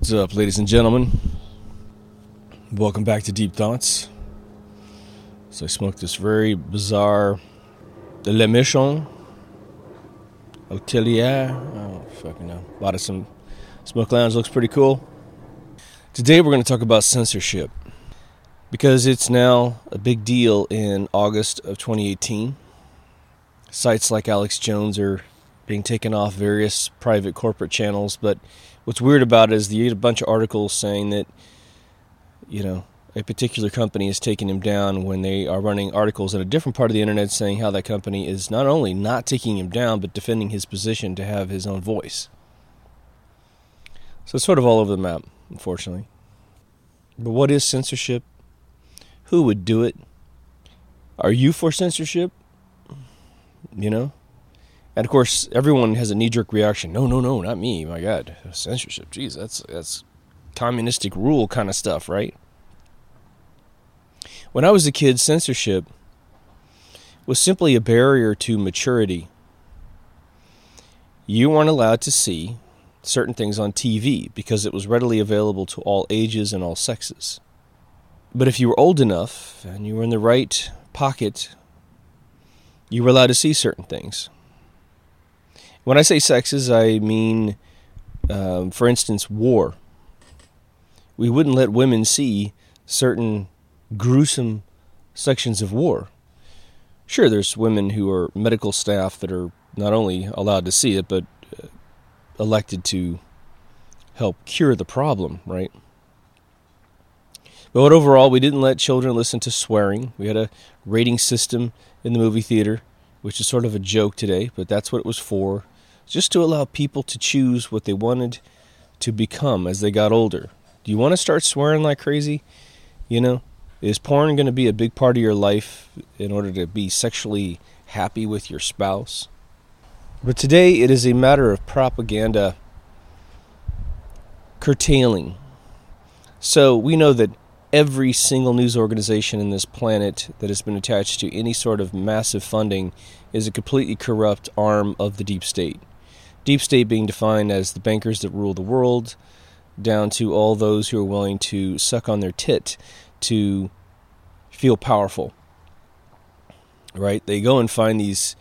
What's up, ladies and gentlemen? Welcome back to Deep Thoughts. So I smoked this very bizarre Le Michon Hotelier. I don't fucking know. Bought it some Smoke Lounge. Looks pretty cool. Today we're going to talk about censorship, because it's now a big deal in August of 2018. Sites like Alex Jones are being taken off various private corporate channels, but what's weird about it is you get a bunch of articles saying that, a particular company is taking him down when they are running articles in a different part of the internet saying how that company is not only not taking him down, but defending his position to have his own voice. So it's sort of all over the map, unfortunately. But what is censorship? Who would do it? Are you for censorship? And of course, everyone has a knee-jerk reaction. No, not me. My God, censorship. Jeez, that's communistic rule kind of stuff, right? When I was a kid, censorship was simply a barrier to maturity. You weren't allowed to see certain things on TV because it was readily available to all ages and all sexes. But if you were old enough and you were in the right pocket, you were allowed to see certain things. When I say sexes, I mean, for instance, war. We wouldn't let women see certain gruesome sections of war. Sure, there's women who are medical staff that are not only allowed to see it, but elected to help cure the problem, right? But overall, we didn't let children listen to swearing. We had a rating system in the movie theater, which is sort of a joke today, but that's what it was for. Just to allow people to choose what they wanted to become as they got older. Do you want to start swearing like crazy? Is porn going to be a big part of your life in order to be sexually happy with your spouse? But today it is a matter of propaganda curtailing. So we know that every single news organization in this planet that has been attached to any sort of massive funding is a completely corrupt arm of the deep state. Deep state being defined as the bankers that rule the world, down to all those who are willing to suck on their tit to feel powerful. Right? They go and find these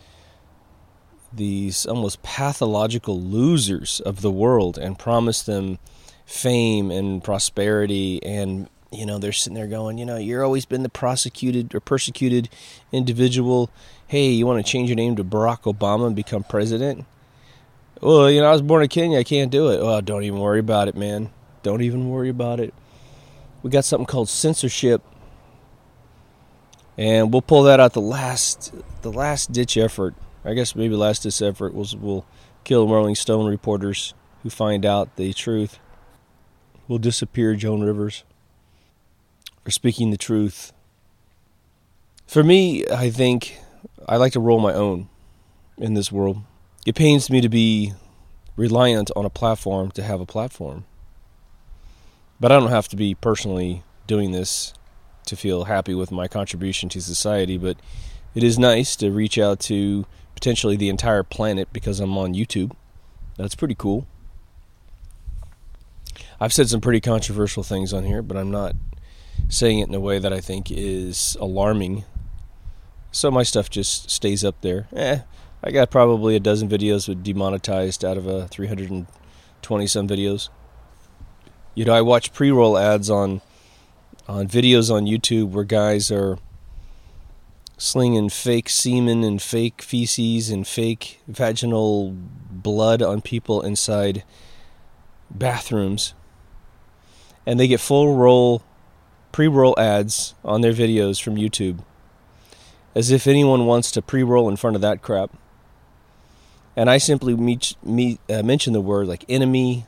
almost pathological losers of the world and promise them fame and prosperity, and they're sitting there going, you're always been the prosecuted or persecuted individual. Hey, you want to change your name to Barack Obama and become president? Well, I was born in Kenya. I can't do it. Oh, don't even worry about it, man. Don't even worry about it. We got something called censorship, and we'll pull that out the last ditch effort. I guess maybe last ditch effort will kill Rolling Stone reporters who find out the truth. We'll disappear Joan Rivers for speaking the truth. For me, I think I like to roll my own in this world. It pains me to be reliant on a platform to have a platform. But I don't have to be personally doing this to feel happy with my contribution to society, but it is nice to reach out to potentially the entire planet because I'm on YouTube. That's pretty cool. I've said some pretty controversial things on here, but I'm not saying it in a way that I think is alarming. So my stuff just stays up there. I got probably a dozen videos with demonetized out of 320 some videos. I watch pre-roll ads on videos on YouTube where guys are slinging fake semen and fake feces and fake vaginal blood on people inside bathrooms. And they get pre-roll ads on their videos from YouTube. As if anyone wants to pre-roll in front of that crap. And I simply mention the word like enemy,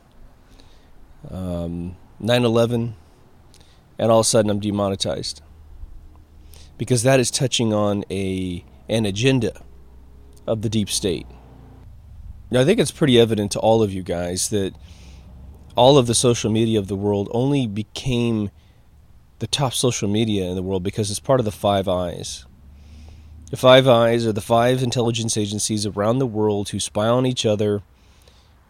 9/11, and all of a sudden I'm demonetized. Because that is touching on an agenda of the deep state. Now, I think it's pretty evident to all of you guys that all of the social media of the world only became the top social media in the world because it's part of the Five Eyes. The Five Eyes are the five intelligence agencies around the world who spy on each other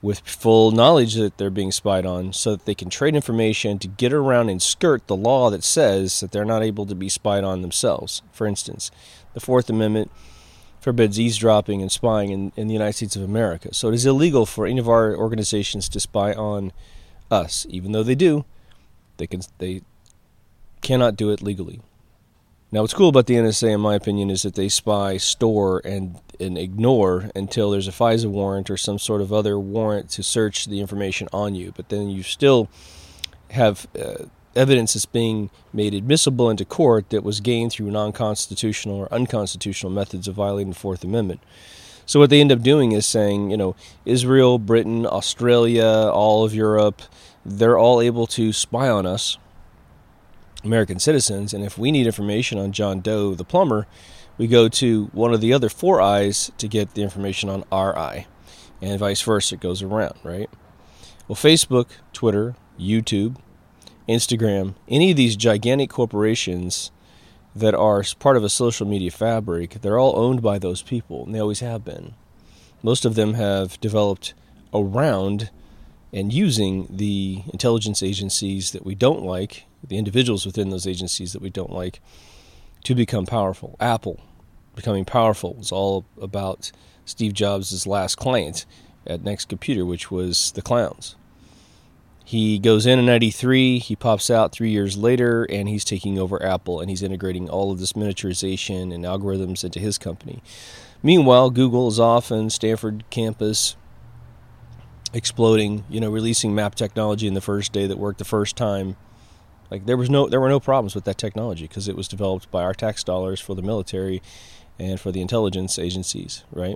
with full knowledge that they're being spied on, so that they can trade information to get around and skirt the law that says that they're not able to be spied on themselves. For instance, the Fourth Amendment forbids eavesdropping and spying in the United States of America. So it is illegal for any of our organizations to spy on us. Even though they do, they cannot do it legally. Now, what's cool about the NSA, in my opinion, is that they spy, store, and ignore until there's a FISA warrant or some sort of other warrant to search the information on you. But then you still have evidence that's being made admissible into court that was gained through non-constitutional or unconstitutional methods of violating the Fourth Amendment. So what they end up doing is saying, Israel, Britain, Australia, all of Europe, they're all able to spy on us, American citizens, and if we need information on John Doe the plumber, we go to one of the other four eyes to get the information on our eye, and vice versa. It goes around, right? Well, Facebook, Twitter, YouTube, Instagram, any of these gigantic corporations that are part of a social media fabric, they're all owned by those people, and they always have been. Most of them have developed around and using the intelligence agencies that we don't like, the individuals within those agencies that we don't like, to become powerful. Apple becoming powerful was all about Steve Jobs' last client at Next Computer, which was the clowns. He goes in 93, he pops out 3 years later, and he's taking over Apple, and he's integrating all of this miniaturization and algorithms into his company. Meanwhile, Google is off in Stanford campus, exploding, releasing map technology in the first day that worked the first time. Like there were no problems with that technology because it was developed by our tax dollars for the military and for the intelligence agencies, right?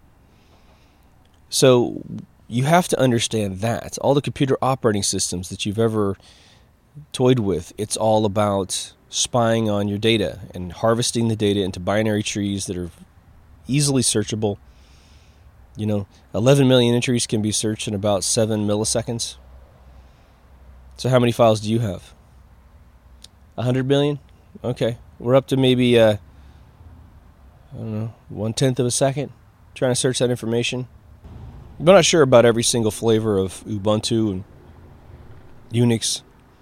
So you have to understand that all the computer operating systems that you've ever toyed with, it's all about spying on your data and harvesting the data into binary trees that are easily searchable. 11 million entries can be searched in about 7 milliseconds. So how many files do you have? 100 million? Okay. We're up to maybe, 1/10 of a second trying to search that information. I'm not sure about every single flavor of Ubuntu and Unix.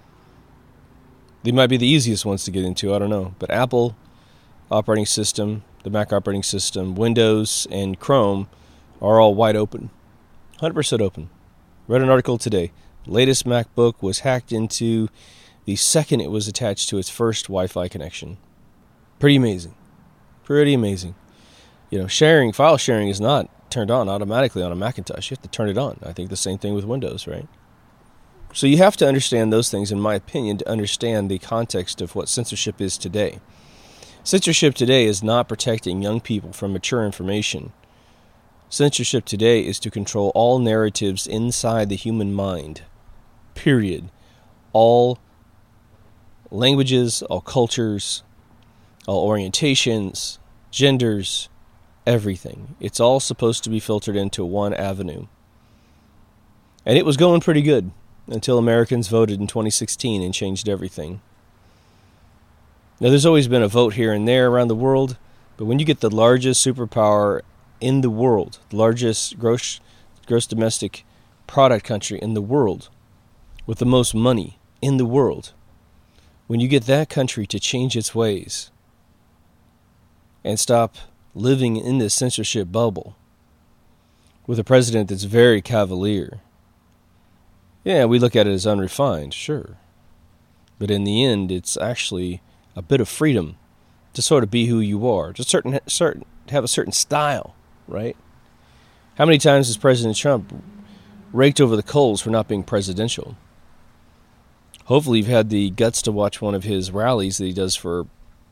They might be the easiest ones to get into, I don't know. But Apple operating system, the Mac operating system, Windows, and Chrome are all wide open. 100% open. Read an article today. The latest MacBook was hacked into the second it was attached to its first Wi-Fi connection. Pretty amazing. Pretty amazing. File sharing is not turned on automatically on a Macintosh. You have to turn it on. I think the same thing with Windows, right? So you have to understand those things, in my opinion, to understand the context of what censorship is today. Censorship today is not protecting young people from mature information. Censorship today is to control all narratives inside the human mind. Period. All languages, all cultures, all orientations, genders, everything. It's all supposed to be filtered into one avenue. And it was going pretty good until Americans voted in 2016 and changed everything. Now, there's always been a vote here and there around the world, but when you get the largest superpower in the world, the largest gross domestic product country in the world, with the most money in the world, when you get that country to change its ways and stop living in this censorship bubble with a president that's very cavalier, yeah, we look at it as unrefined, sure. But in the end, it's actually a bit of freedom to sort of be who you are, to have a certain style, right? How many times has President Trump raked over the coals for not being presidential? Hopefully you've had the guts to watch one of his rallies that he does for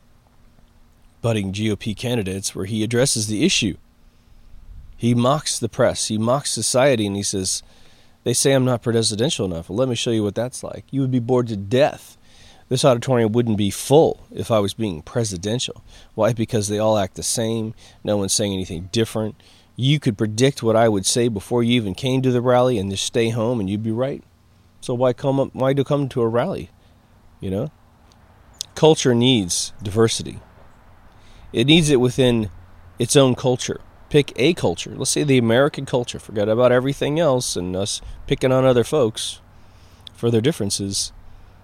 budding GOP candidates where he addresses the issue. He mocks the press. He mocks society, and he says, they say I'm not presidential enough. Well, let me show you what that's like. You would be bored to death. This auditorium wouldn't be full if I was being presidential. Why? Because they all act the same. No one's saying anything different. You could predict what I would say before you even came to the rally and just stay home and you'd be right. So why do come to a rally? Culture needs diversity. It needs it within its own culture. pick a culture. Let's say the American culture. Forget about everything else and us picking on other folks for their differences.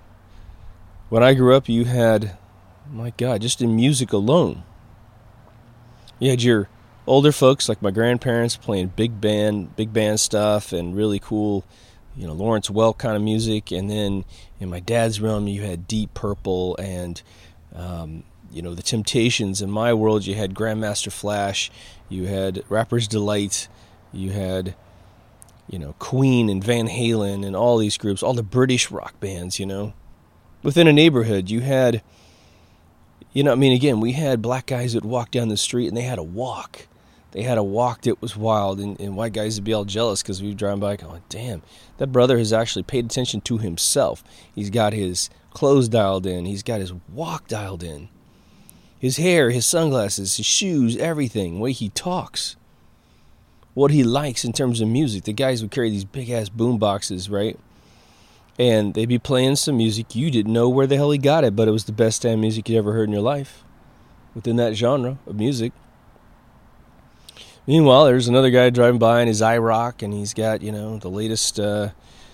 When I grew up, you had, my God, just in music alone, you had your older folks like my grandparents playing big band stuff and really cool, Lawrence Welk kind of music. And then in my dad's realm, you had Deep Purple and, the Temptations. In my world, you had Grandmaster Flash, you had Rapper's Delight, you had, Queen and Van Halen and all these groups, all the British rock bands, Within a neighborhood, you had, again, we had black guys that walked down the street and they had a walk. They had a walk that was wild, and white guys would be all jealous because we'd drive by going, damn, that brother has actually paid attention to himself. He's got his clothes dialed in. He's got his walk dialed in. His hair, his sunglasses, his shoes, everything, the way he talks. What he likes in terms of music. The guys would carry these big-ass boom boxes, right? And they'd be playing some music. You didn't know where the hell he got it, but it was the best damn music you ever heard in your life within that genre of music. Meanwhile, there's another guy driving by in his iRock, and he's got, the latest Van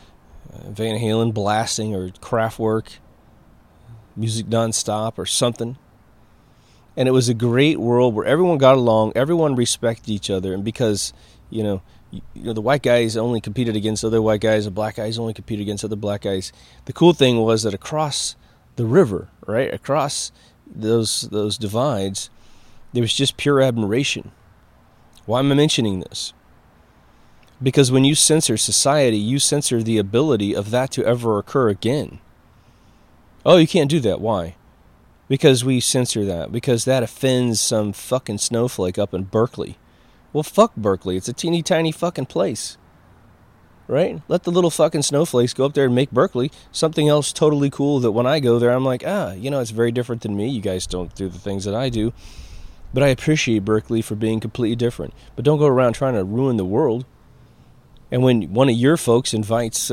Halen blasting or Kraftwerk, music nonstop or something. And it was a great world where everyone got along, everyone respected each other, and because, the white guys only competed against other white guys, the black guys only competed against other black guys. The cool thing was that across the river, right, across those divides, there was just pure admiration. Why am I mentioning this? Because when you censor society, you censor the ability of that to ever occur again. Oh, you can't do that. Why? Because we censor that. Because that offends some fucking snowflake up in Berkeley. Well, fuck Berkeley. It's a teeny tiny fucking place. Right? Let the little fucking snowflakes go up there and make Berkeley something else totally cool that when I go there, I'm like, it's very different than me. You guys don't do the things that I do. But I appreciate Berkeley for being completely different. But don't go around trying to ruin the world. And when one of your folks invites,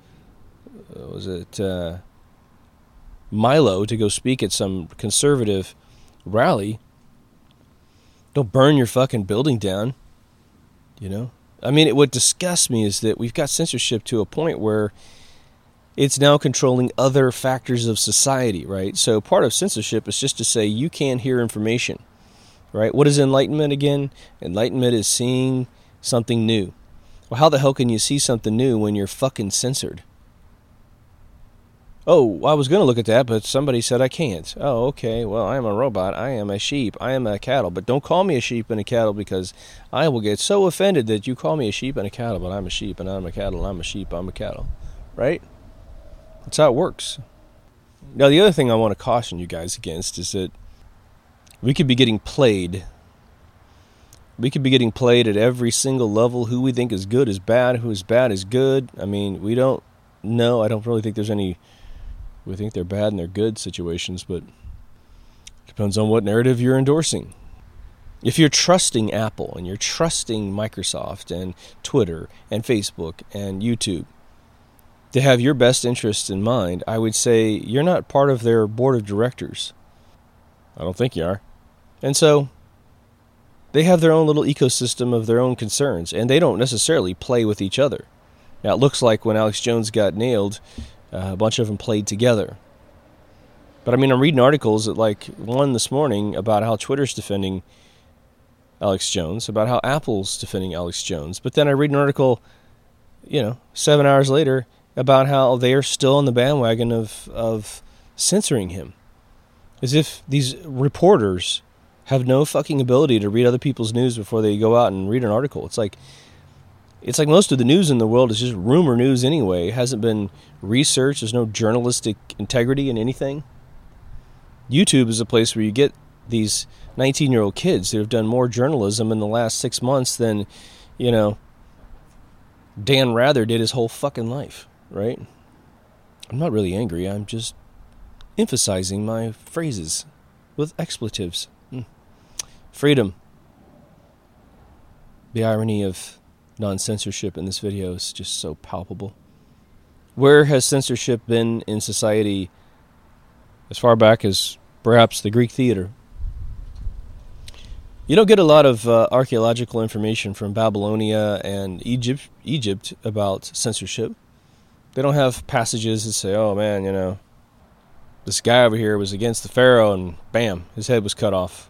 Milo to go speak at some conservative rally, don't burn your fucking building down. What disgusts me is that we've got censorship to a point where it's now controlling other factors of society, right? So part of censorship is just to say you can't hear information. Right? What is enlightenment again? Enlightenment is seeing something new. Well, how the hell can you see something new when you're fucking censored? Oh, I was going to look at that, but somebody said I can't. Oh, okay. Well, I am a robot. I am a sheep. I am a cattle. But don't call me a sheep and a cattle because I will get so offended that you call me a sheep and a cattle, but I'm a sheep and I'm a cattle and I'm a sheep, I'm a cattle. Right? That's how it works. Now, the other thing I want to caution you guys against is that we could be getting played. We could be getting played at every single level. Who we think is good is bad. Who is bad is good. We don't know. I don't really think there's any. We think they're bad and they're good situations, but it depends on what narrative you're endorsing. If you're trusting Apple and you're trusting Microsoft and Twitter and Facebook and YouTube to have your best interests in mind, I would say you're not part of their board of directors. I don't think you are. And so they have their own little ecosystem of their own concerns, and they don't necessarily play with each other. Now, it looks like when Alex Jones got nailed, a bunch of them played together. But I'm reading articles at one this morning about how Twitter's defending Alex Jones, about how Apple's defending Alex Jones. But then I read an article, 7 hours later, about how they are still on the bandwagon of censoring him. As if these reporters have no fucking ability to read other people's news before they go out and read an article. It's like most of the news in the world is just rumor news anyway. It hasn't been researched. There's no journalistic integrity in anything. YouTube is a place where you get these 19-year-old kids that have done more journalism in the last 6 months than, Dan Rather did his whole fucking life, right? I'm not really angry. I'm just emphasizing my phrases with expletives. Freedom. The irony of non-censorship in this video is just so palpable. Where has censorship been in society as far back as perhaps the Greek theater? You don't get a lot of archaeological information from Babylonia and Egypt about censorship. They don't have passages that say, oh man, this guy over here was against the pharaoh and bam, his head was cut off.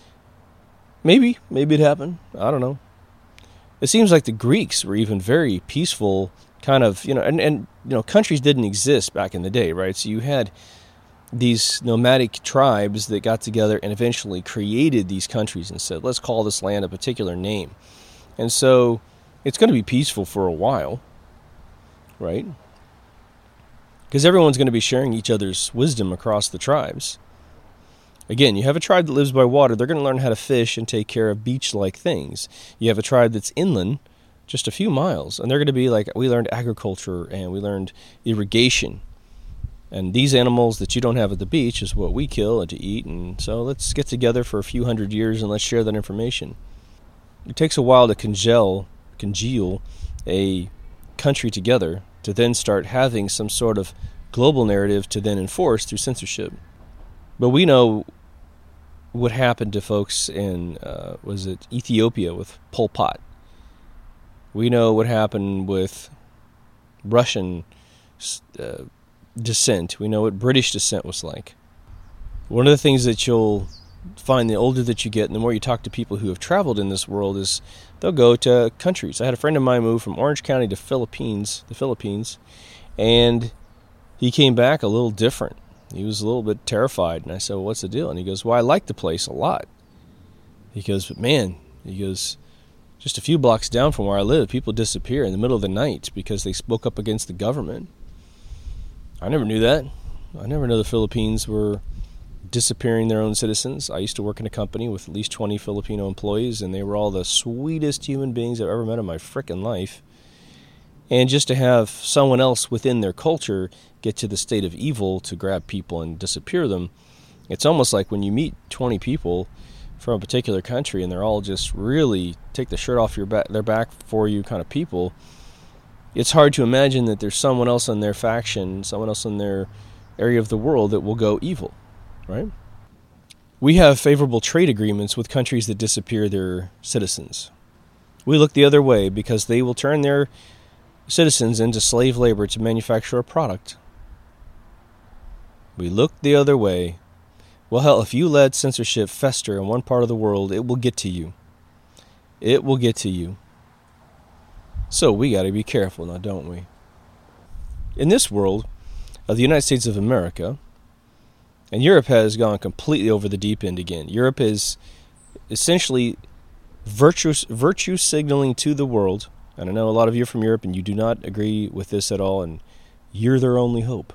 Maybe it happened. I don't know. It seems like the Greeks were even very peaceful, kind of, and countries didn't exist back in the day, right? So you had these nomadic tribes that got together and eventually created these countries and said, let's call this land a particular name. And so it's going to be peaceful for a while, right? Because everyone's going to be sharing each other's wisdom across the tribes. Again, you have a tribe that lives by water. They're going to learn how to fish and take care of beach-like things. You have a tribe that's inland, just a few miles, and they're going to be like, we learned agriculture and we learned irrigation. And these animals that you don't have at the beach is what we kill and to eat. And so let's get together for a few hundred years and let's share that information. It takes a while to congeal a country together to then start having some sort of global narrative to then enforce through censorship. But we know what happened to folks in, Ethiopia with Pol Pot. We know what happened with Russian descent. We know what British descent was like. One of the things that you'll find the older that you get and the more you talk to people who have traveled in this world is they'll go to countries. I had a friend of mine move from Orange County to the Philippines, and he came back a little different. He was a little bit terrified, and I said, well, what's the deal? And he goes, well, I like the place a lot. He goes, but man, just a few blocks down from where I live, people disappear in the middle of the night because they spoke up against the government. I never knew that. I never knew the Philippines were disappearing their own citizens. I used to work in a company with at least 20 Filipino employees, and they were all the sweetest human beings I've ever met in my frickin' life. And just to have someone else within their culture get to the state of evil to grab people and disappear them, it's almost like when you meet 20 people from a particular country and they're all just really take the shirt off their back for you kind of people, it's hard to imagine that there's someone else in their faction, someone else in their area of the world that will go evil, right? We have favorable trade agreements with countries that disappear their citizens. We look the other way because they will turn their citizens into slave labor to manufacture a product. We look the other way. Well, hell, if you let censorship fester in one part of the world, it will get to you. It will get to you. So we got to be careful now, don't we? In this world of the United States of America, and Europe has gone completely over the deep end again. Europe is essentially virtue signaling to the world. And I know a lot of you are from Europe and you do not agree with this at all, and you're their only hope.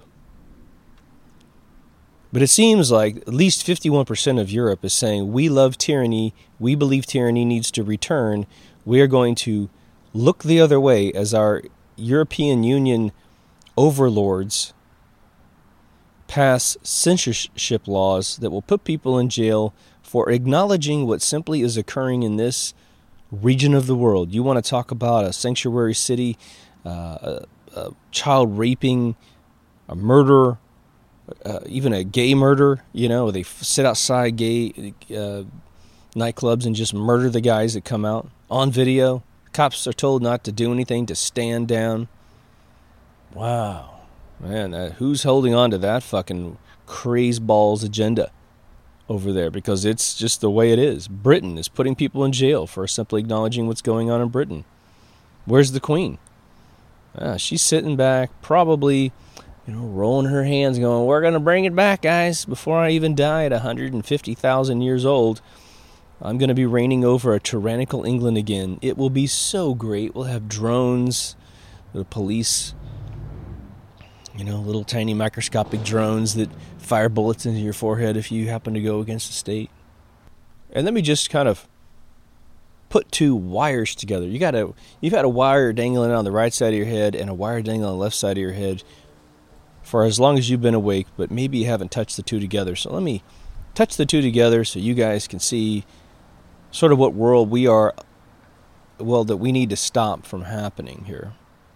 But it seems like at least 51% of Europe is saying, we love tyranny, we believe tyranny needs to return, we are going to look the other way as our European Union overlords pass censorship laws that will put people in jail for acknowledging what simply is occurring in this region of the world. You want to talk about a sanctuary city, a child raping, a murder, even a gay murder, they sit outside gay nightclubs and just murder the guys that come out on video. Cops are told not to do anything, to stand down. Wow. Man, who's holding on to that fucking crazeballs agenda over there? Because it's just the way it is. Britain is putting people in jail for simply acknowledging what's going on in Britain. Where's the Queen? She's sitting back, probably, rolling her hands going, we're going to bring it back, guys. Before I even die at 150,000 years old, I'm going to be reigning over a tyrannical England again. It will be so great. We'll have drones, the police, little tiny microscopic drones that fire bullets into your forehead if you happen to go against the state. And let me just kind of put two wires together. You've had a wire dangling on the right side of your head and a wire dangling on the left side of your head for as long as you've been awake, but maybe you haven't touched the two together. So let me touch the two together so you guys can see sort of what world we are, that we need to stop from happening here.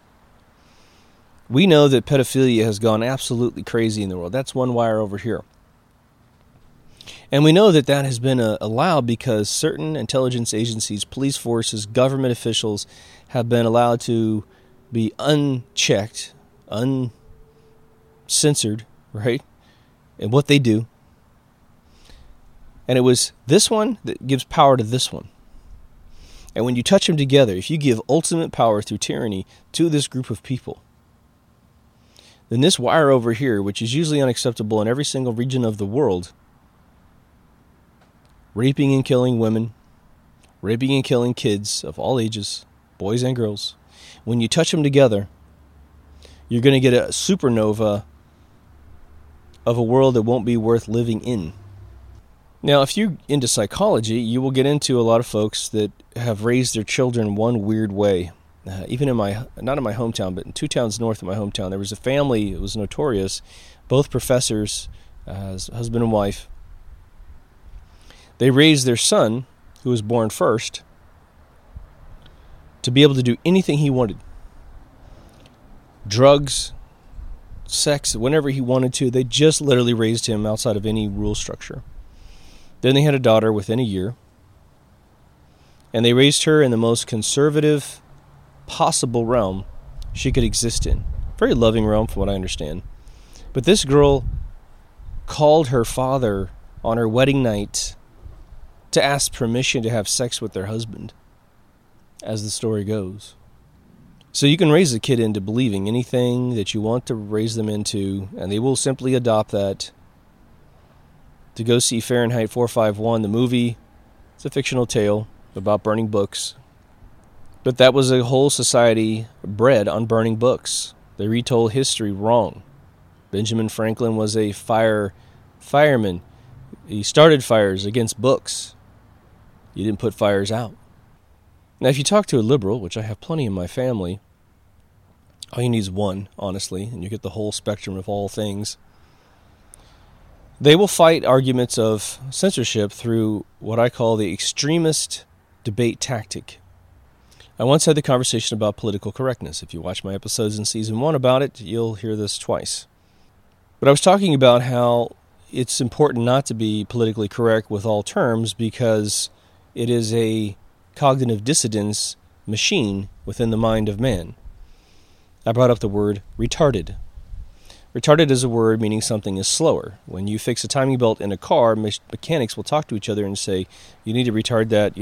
We know that pedophilia has gone absolutely crazy in the world. That's one wire over here. And we know that that has been allowed because certain intelligence agencies, police forces, government officials have been allowed to be unchecked, uncensored, right, in what they do. And it was this one that gives power to this one. And when you touch them together, if you give ultimate power through tyranny to this group of people, then this wire over here, which is usually unacceptable in every single region of the world, raping and killing women, raping and killing kids of all ages, boys and girls, when you touch them together, you're going to get a supernova of a world that won't be worth living in. Now, if you're into psychology, you will get into a lot of folks that have raised their children one weird way. Even in not in my hometown, but in 2 towns north of my hometown, there was a family that was notorious, both professors, husband and wife. They raised their son, who was born first, to be able to do anything he wanted. Drugs, sex, whenever he wanted to. They just literally raised him outside of any rule structure. Then they had a daughter within a year. And they raised her in the most conservative possible realm she could exist in. Very loving realm from what I understand. But this girl called her father on her wedding night to ask permission to have sex with their husband, as the story goes. So you can raise a kid into believing anything that you want to raise them into, and they will simply adopt that. To go see Fahrenheit 451, the movie, it's a fictional tale about burning books. But that was a whole society bred on burning books. They retold history wrong. Benjamin Franklin was a fireman. He started fires against books. He didn't put fires out. Now, if you talk to a liberal, which I have plenty in my family, all you need is one, honestly, and you get the whole spectrum of all things. They will fight arguments of censorship through what I call the extremist debate tactic. I once had the conversation about political correctness. If you watch my episodes in Season 1 about it, you'll hear this twice. But I was talking about how it's important not to be politically correct with all terms because it is a cognitive dissonance machine within the mind of man. I brought up the word retarded. Retarded is a word meaning something is slower. When you fix a timing belt in a car, mechanics will talk to each other and say, you need to retard that,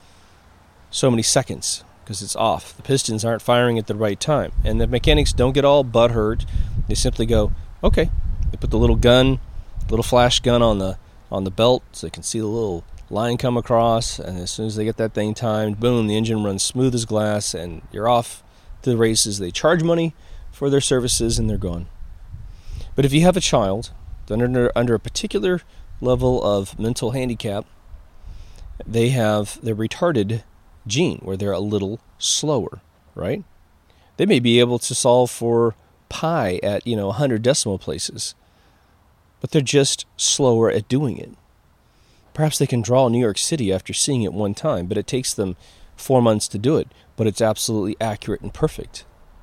so many seconds because it's off. The pistons aren't firing at the right time. And the mechanics don't get all butthurt. They simply go, okay. They put the little flash gun on the belt so they can see the little line come across. And as soon as they get that thing timed, boom, the engine runs smooth as glass and you're off to the races. They charge money for their services and they're gone. But if you have a child under a particular level of mental handicap, they have their retarded gene where they're a little slower, right? They may be able to solve for pi at 100 decimal places, but they're just slower at doing it. Perhaps they can draw New York City after seeing it one time, but it takes them 4 months to do it, but it's absolutely accurate and perfect.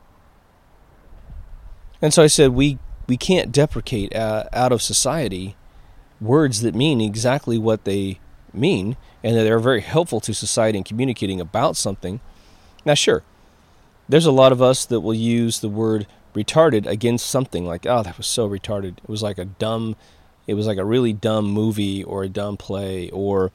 And so I said, we can't deprecate out of society words that mean exactly what they mean and that are very helpful to society in communicating about something. Now, sure, there's a lot of us that will use the word retarded against something like, oh, that was so retarded. It was like a really dumb movie or a dumb play, or,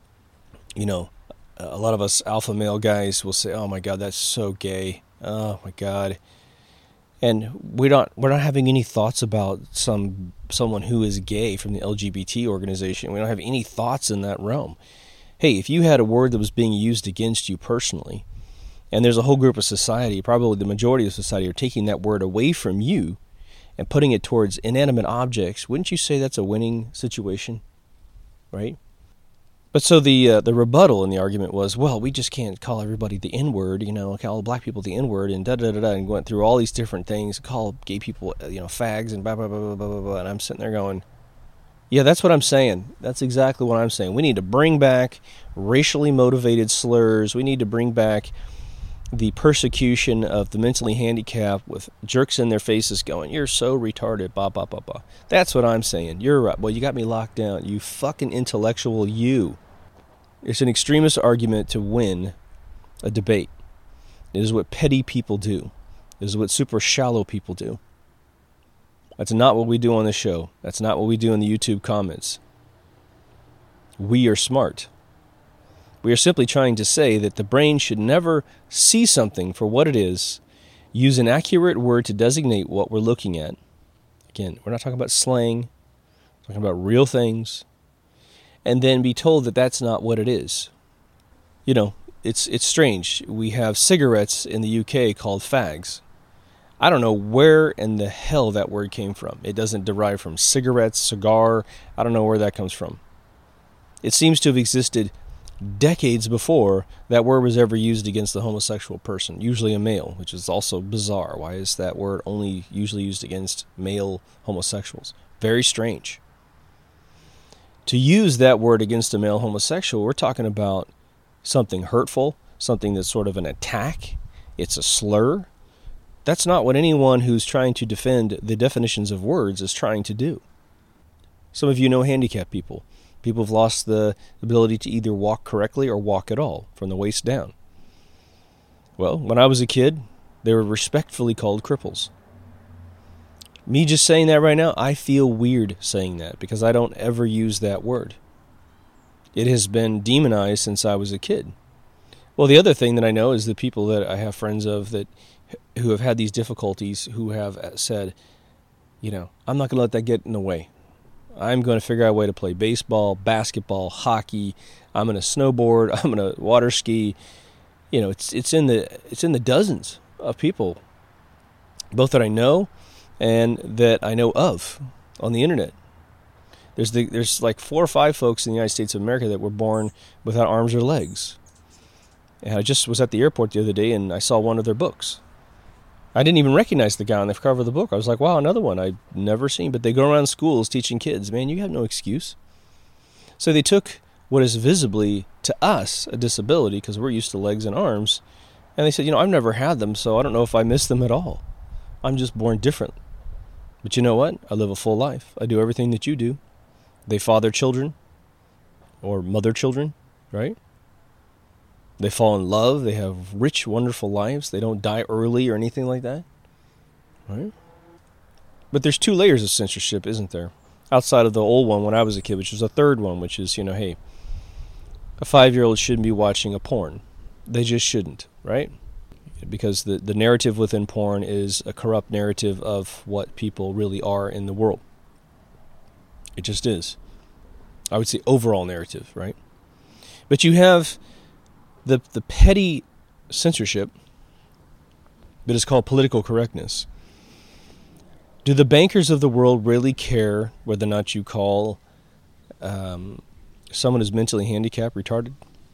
a lot of us alpha male guys will say, oh my God, that's so gay. Oh my God. And we're not having any thoughts about someone who is gay from the LGBT organization. We don't have any thoughts in that realm. Hey, if you had a word that was being used against you personally, and there's a whole group of society, probably the majority of society, are taking that word away from you and putting it towards inanimate objects, wouldn't you say that's a winning situation? Right? But so the rebuttal in the argument was, well, we just can't call everybody the N-word, call black people the N-word, and da-da-da-da, and went through all these different things, call gay people, fags, and blah, blah, blah, blah, blah, blah, blah, and I'm sitting there going, yeah, that's what I'm saying. That's exactly what I'm saying. We need to bring back racially motivated slurs. We need to bring back the persecution of the mentally handicapped with jerks in their faces going, "You're so retarded, blah, blah, blah, blah." That's what I'm saying. You're right. Well, you got me locked down. You fucking intellectual you. It's an extremist argument to win a debate. It is what petty people do. It is what super shallow people do. That's not what we do on this show. That's not what we do in the YouTube comments. We are smart. We are simply trying to say that the brain should never see something for what it is, use an accurate word to designate what we're looking at. Again, we're not talking about slang, we're talking about real things, and then be told that that's not what it is. You know, it's strange. We have cigarettes in the UK called fags. I don't know where in the hell that word came from. It doesn't derive from cigarettes, cigar. I don't know where that comes from. It seems to have existed decades before that word was ever used against the homosexual person, usually a male, which is also bizarre. Why is that word only usually used against male homosexuals? Very strange. To use that word against a male homosexual, we're talking about something hurtful, something that's sort of an attack. It's a slur. That's not what anyone who's trying to defend the definitions of words is trying to do. Some of you know handicapped people. People have lost the ability to either walk correctly or walk at all, from the waist down. Well, when I was a kid, they were respectfully called cripples. Me just saying that right now, I feel weird saying that because I don't ever use that word. It has been demonized since I was a kid. Well, the other thing that I know is the people that I have friends of who have had these difficulties, who have said, you know, I'm not going to let that get in the way. I'm going to figure out a way to play baseball, basketball, hockey. I'm going to snowboard. I'm going to water ski. You know, it's in the dozens of people, both that I know and that I know of on the internet. There's like 4 or 5 folks in the United States of America that were born without arms or legs. And I just was at the airport the other day and I saw one of their books. I didn't even recognize the guy on the cover of the book. I was like, wow, another one I've never seen. But they go around schools teaching kids, man, you have no excuse. So they took what is visibly to us a disability, because we're used to legs and arms, and they said, you know, I've never had them, so I don't know if I miss them at all. I'm just born different. But you know what? I live a full life. I do everything that you do. They father children or mother children, right? They fall in love. They have rich, wonderful lives. They don't die early or anything like that. Right? But there's 2 layers of censorship, isn't there? Outside of the old one when I was a kid, which was a third one, which is, you know, hey, a 5-year-old shouldn't be watching a porn. They just shouldn't, right? Because the narrative within porn is a corrupt narrative of what people really are in the world. It just is. I would say overall narrative, right? But you have the petty censorship that is called political correctness. Do the bankers of the world really care whether or not you call someone who's mentally handicapped retarded?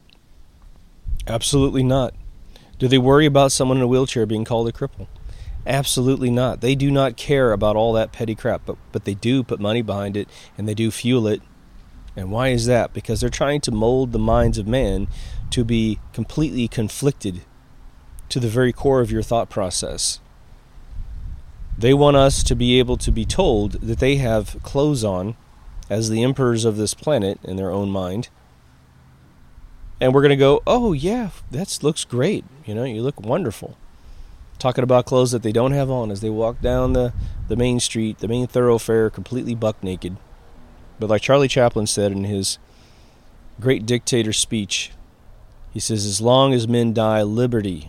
Absolutely not. Do they worry about someone in a wheelchair being called a cripple? Absolutely not. They do not care about all that petty crap, but they do put money behind it, and they do fuel it. And why is that? Because they're trying to mold the minds of man to be completely conflicted to the very core of your thought process. They want us to be able to be told that they have clothes on as the emperors of this planet in their own mind. And we're going to go, oh yeah, that looks great. You know, you look wonderful. Talking about clothes that they don't have on as they walk down the main street, the main thoroughfare, completely buck naked. But like Charlie Chaplin said in his great dictator speech, he says, as long as men die, liberty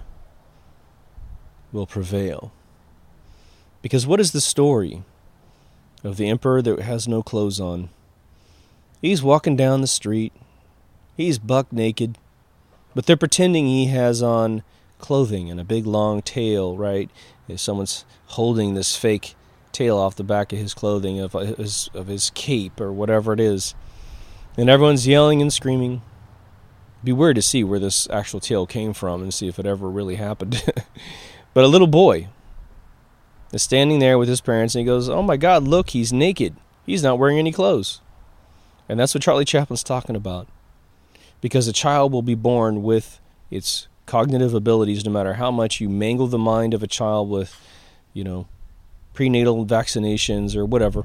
will prevail. Because what is the story of the emperor that has no clothes on? He's walking down the street. He's buck naked. But they're pretending he has on clothing and a big long tail, right? If someone's holding this fake tail off the back of his clothing, of his cape or whatever it is. And everyone's yelling and screaming. It'd be weird to see where this actual tail came from and see if it ever really happened. But a little boy is standing there with his parents and he goes, oh my God, look, he's naked. He's not wearing any clothes. And that's what Charlie Chaplin's talking about. Because a child will be born with its cognitive abilities, no matter how much you mangle the mind of a child with, prenatal vaccinations or whatever.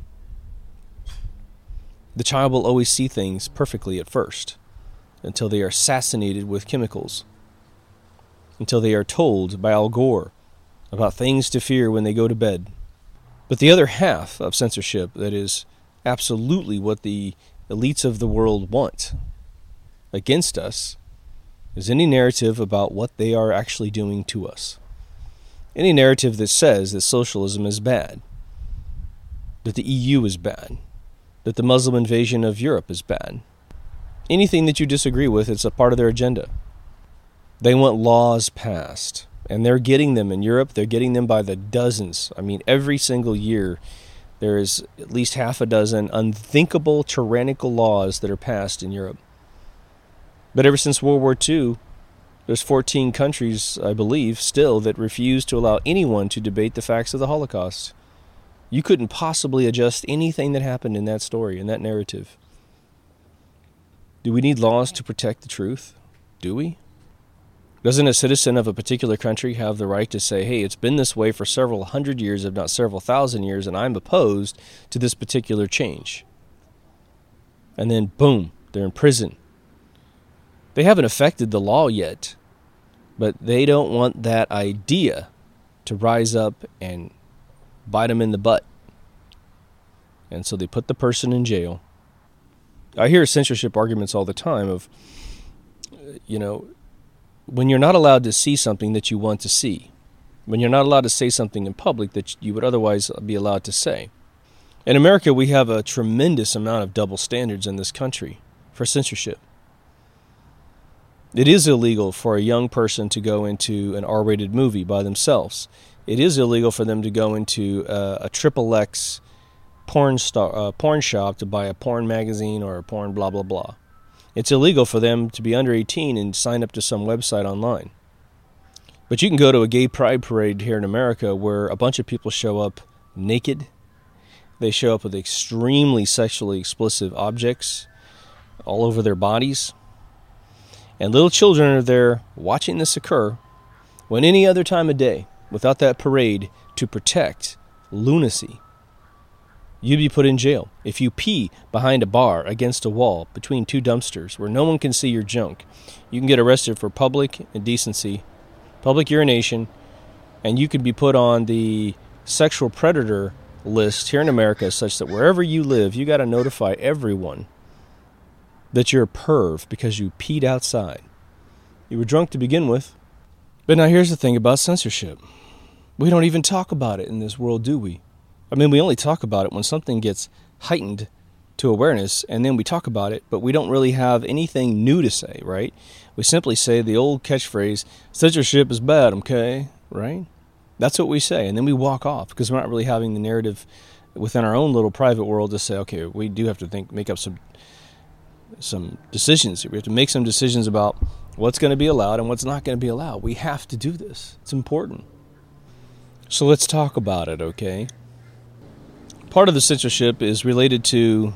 The child will always see things perfectly at first, until they are assassinated with chemicals, until they are told by Al Gore about things to fear when they go to bed. But the other half of censorship that is absolutely what the elites of the world want against us is any narrative about what they are actually doing to us. Any narrative that says that socialism is bad, that the EU is bad, that the Muslim invasion of Europe is bad. Anything that you disagree with, it's a part of their agenda. They want laws passed, and they're getting them in Europe. They're getting them by the dozens. I mean, every single year there is at least half a dozen unthinkable, tyrannical laws that are passed in Europe. But ever since World War II, there's 14 countries, I believe, still that refuse to allow anyone to debate the facts of the Holocaust. You couldn't possibly adjust anything that happened in that story, in that narrative. Do we need laws to protect the truth? Do we? Doesn't a citizen of a particular country have the right to say, hey, it's been this way for several hundred years, if not several thousand years, and I'm opposed to this particular change? And then, boom, they're in prison. They haven't affected the law yet, but they don't want that idea to rise up and bite them in the butt. And so they put the person in jail. I hear censorship arguments all the time of, when you're not allowed to see something that you want to see, when you're not allowed to say something in public that you would otherwise be allowed to say. In America, we have a tremendous amount of double standards in this country for censorship. It is illegal for a young person to go into an R-rated movie by themselves. It is illegal for them to go into a XXX porn shop to buy a porn magazine or a porn blah, blah, blah. It's illegal for them to be under 18 and sign up to some website online. But you can go to a gay pride parade here in America where a bunch of people show up naked. They show up with extremely sexually explicit objects all over their bodies. And little children are there watching this occur when any other time of day, without that parade to protect lunacy, you'd be put in jail. If you pee behind a bar against a wall between two dumpsters where no one can see your junk, you can get arrested for public indecency, public urination, and you could be put on the sexual predator list here in America such that wherever you live, you got to notify everyone that you're a perv because you peed outside. You were drunk to begin with. But now here's the thing about censorship. We don't even talk about it in this world, do we? I mean, we only talk about it when something gets heightened to awareness, and then we talk about it, but we don't really have anything new to say, right? We simply say the old catchphrase, censorship is bad, okay? Right? That's what we say, and then we walk off because we're not really having the narrative within our own little private world to say, okay, we do have to make up some decisions. We have to make some decisions about what's going to be allowed and what's not going to be allowed. We have to do this. It's important. So let's talk about it, okay? Part of the censorship is related to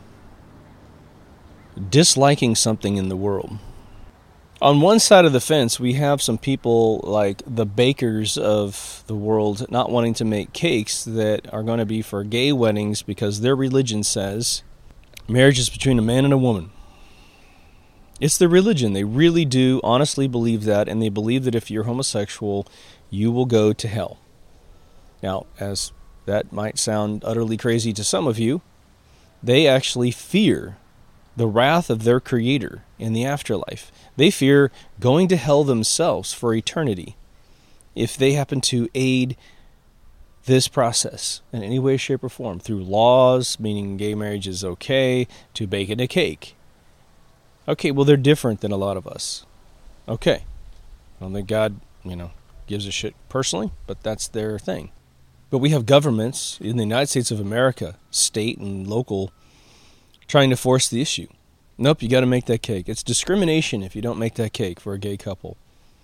disliking something in the world. On one side of the fence, we have some people like the bakers of the world not wanting to make cakes that are going to be for gay weddings because their religion says marriage is between a man and a woman. It's their religion. They really do honestly believe that, and they believe that if you're homosexual, you will go to hell. Now, as that might sound utterly crazy to some of you, they actually fear the wrath of their Creator in the afterlife. They fear going to hell themselves for eternity if they happen to aid this process in any way, shape, or form through laws, meaning gay marriage is okay, to baking a cake. Okay, well, they're different than a lot of us. Okay. I don't think God, gives a shit personally, but that's their thing. But we have governments in the United States of America, state and local, trying to force the issue. Nope, you got to make that cake. It's discrimination if you don't make that cake for a gay couple.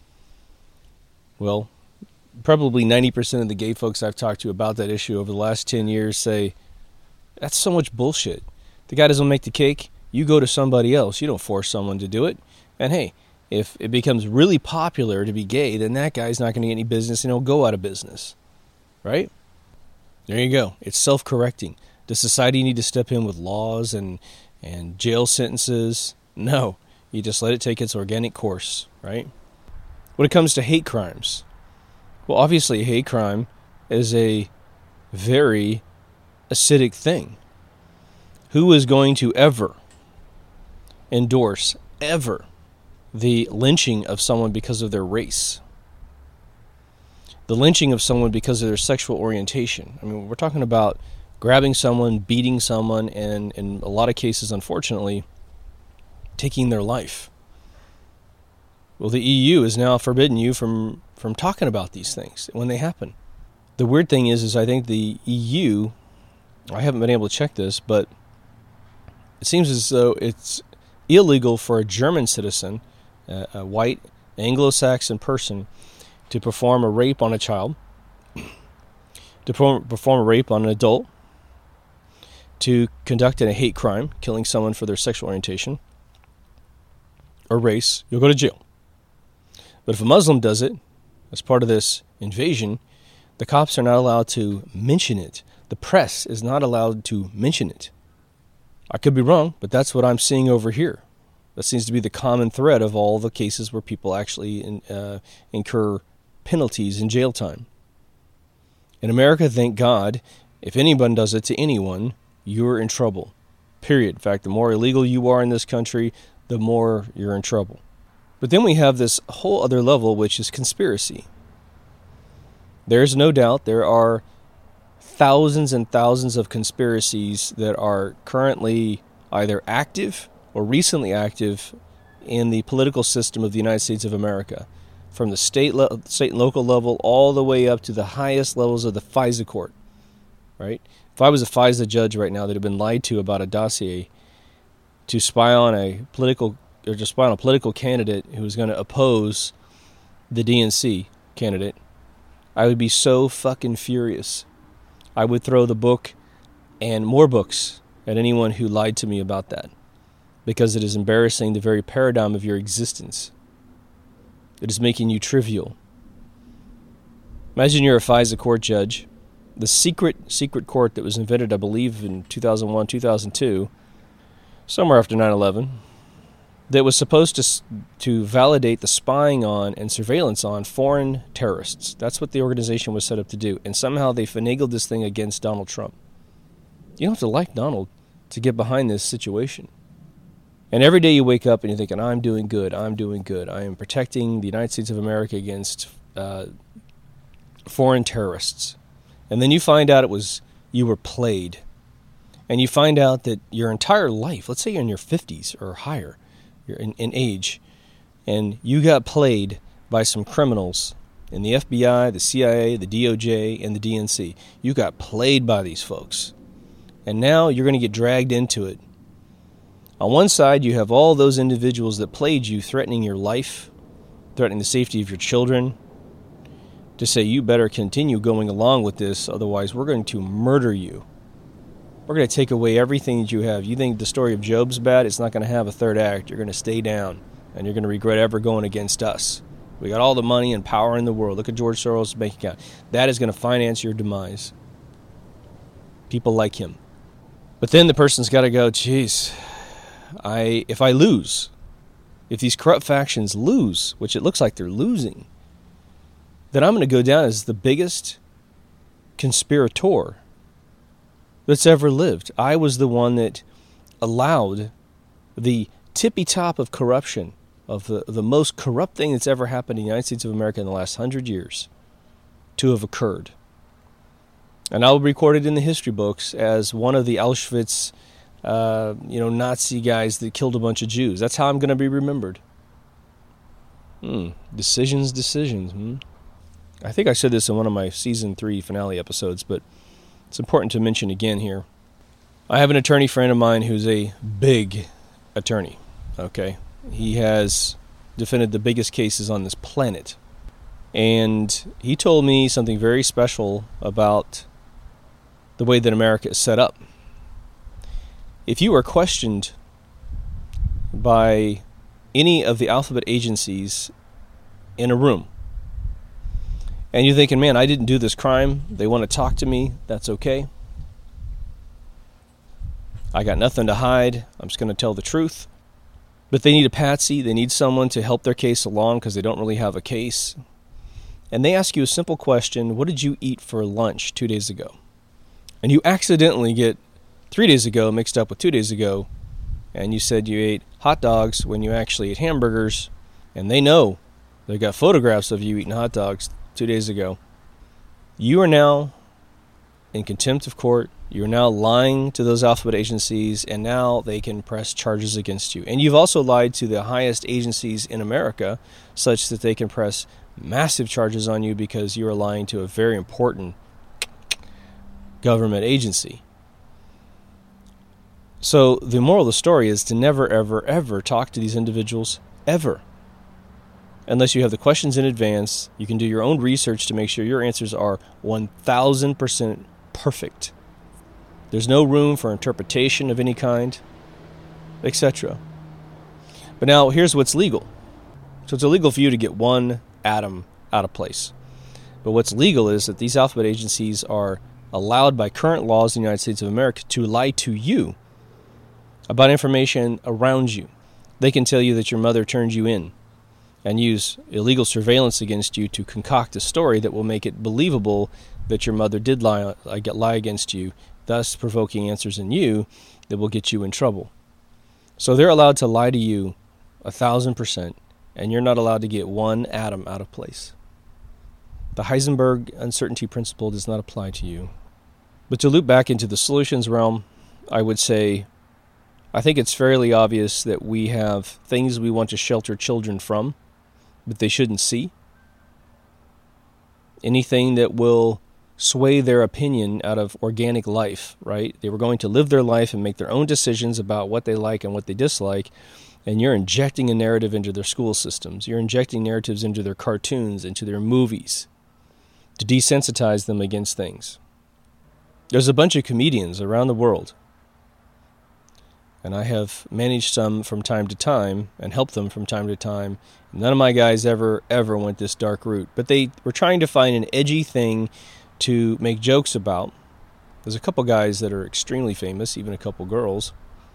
Well, probably 90% of the gay folks I've talked to about that issue over the last 10 years say, that's so much bullshit. The guy doesn't make the cake. You go to somebody else. You don't force someone to do it. And hey, if it becomes really popular to be gay, then that guy's not going to get any business and he'll go out of business. Right? There you go. It's self-correcting. Does society need to step in with laws and jail sentences? No. You just let it take its organic course, right? When it comes to hate crimes, well, obviously a hate crime is a very acidic thing. Who is going to ever endorse, the lynching of someone because of their race? The lynching of someone because of their sexual orientation. I mean, we're talking about grabbing someone, beating someone, and in a lot of cases, unfortunately, taking their life. Well, the EU is now forbidding you from talking about these things when they happen. The weird thing is I think the EU, I haven't been able to check this, but it seems as though it's illegal for a German citizen, a white Anglo-Saxon person, to perform a rape on a child, to perform a rape on an adult, to conduct a hate crime, killing someone for their sexual orientation or race. You'll go to jail. But if a Muslim does it, as part of this invasion, the cops are not allowed to mention it. The press is not allowed to mention it. I could be wrong, but that's what I'm seeing over here. That seems to be the common thread of all the cases where people actually incur penalties and jail time. In America, thank God, if anyone does it to anyone, you're in trouble. Period. In fact, the more illegal you are in this country, the more you're in trouble. But then we have this whole other level, which is conspiracy. There's no doubt there are thousands and thousands of conspiracies that are currently either active or recently active in the political system of the United States of America, from the state and local level all the way up to the highest levels of the FISA court. Right? If I was a FISA judge right now that had been lied to about a dossier to spy on a political candidate who was going to oppose the DNC candidate, I would be so fucking furious. I would throw the book and more books at anyone who lied to me about that, because it is embarrassing the very paradigm of your existence. It is making you trivial. Imagine you're a FISA court judge, the secret court that was invented, I believe, in 2001, 2002, somewhere after 9/11, that was supposed to validate the spying on and surveillance on foreign terrorists. That's what the organization was set up to do. And somehow they finagled this thing against Donald Trump. You don't have to like Donald to get behind this situation. And every day you wake up and you're thinking, I'm doing good, I am protecting the United States of America against foreign terrorists. And then you find out you were played. And you find out that your entire life, let's say you're in your 50s or higher, you're in age, and you got played by some criminals in the FBI, the CIA, the DOJ, and the DNC. You got played by these folks. And now you're going to get dragged into it. On one side, you have all those individuals that played you, threatening your life, threatening the safety of your children, to say you better continue going along with this, otherwise we're going to murder you. We're going to take away everything that you have. You think the story of Job's bad? It's not going to have a third act. You're going to stay down, and you're going to regret ever going against us. We got all the money and power in the world. Look at George Soros' bank account. That is going to finance your demise. People like him. But then the person's got to go, geez, if I lose, if these corrupt factions lose, which it looks like they're losing, then I'm going to go down as the biggest conspirator that's ever lived. I was the one that allowed the tippy top of corruption, of the most corrupt thing that's ever happened in the United States of America in the last 100 years, to have occurred. And I will be recorded in the history books as one of the Auschwitz, Nazi guys that killed a bunch of Jews. That's how I'm going to be remembered. Decisions. I think I said this in one of my season 3 finale episodes, but it's important to mention again here. I have an attorney friend of mine who's a big attorney, okay? He has defended the biggest cases on this planet. And he told me something very special about the way that America is set up. If you are questioned by any of the alphabet agencies in a room, and you're thinking, man, I didn't do this crime. They want to talk to me. That's okay. I got nothing to hide. I'm just going to tell the truth. But they need a patsy. They need someone to help their case along because they don't really have a case. And they ask you a simple question: what did you eat for lunch 2 days ago? And you accidentally get 3 days ago mixed up with 2 days ago, and you said you ate hot dogs when you actually ate hamburgers, and they know. They've got photographs of you eating hot dogs 2 days ago. You are now in contempt of court. You're now lying to those alphabet agencies, and now they can press charges against you. And you've also lied to the highest agencies in America, such that they can press massive charges on you because you are lying to a very important government agency. So the moral of the story is to never, ever, ever talk to these individuals, ever. Unless you have the questions in advance, you can do your own research to make sure your answers are 1,000% perfect. There's no room for interpretation of any kind, etc. But now, here's what's legal. So it's illegal for you to get one atom out of place. But what's legal is that these alphabet agencies are allowed by current laws in the United States of America to lie to you about information around you. They can tell you that your mother turned you in and use illegal surveillance against you to concoct a story that will make it believable that your mother did lie against you, thus provoking answers in you that will get you in trouble. So they're allowed to lie to you 1,000%, and you're not allowed to get one atom out of place. The Heisenberg uncertainty principle does not apply to you. But to loop back into the solutions realm, I would say, I think it's fairly obvious that we have things we want to shelter children from, but they shouldn't see. Anything that will sway their opinion out of organic life, right? They were going to live their life and make their own decisions about what they like and what they dislike, and you're injecting a narrative into their school systems. You're injecting narratives into their cartoons, into their movies, to desensitize them against things. There's a bunch of comedians around the world, and I have managed some from time to time and helped them from time to time. None of my guys ever went this dark route, but they were trying to find an edgy thing to make jokes about. There's a couple guys that are extremely famous, even a couple girls.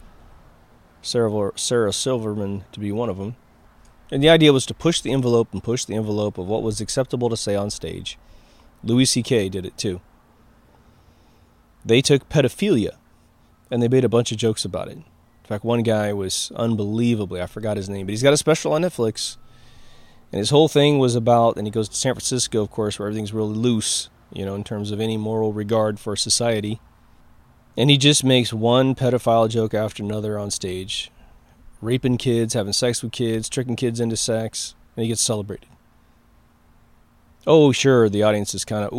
Sarah Silverman to be one of them. And the idea was to push the envelope of what was acceptable to say on stage. Louis C.K. did it too. They took pedophilia and they made a bunch of jokes about it. In fact, one guy was unbelievably, I forgot his name, but he's got a special on Netflix. And his whole thing was about, and he goes to San Francisco, of course, where everything's really loose, in terms of any moral regard for society. And he just makes one pedophile joke after another on stage. Raping kids, having sex with kids, tricking kids into sex, and he gets celebrated. Oh, sure, the audience is kind of,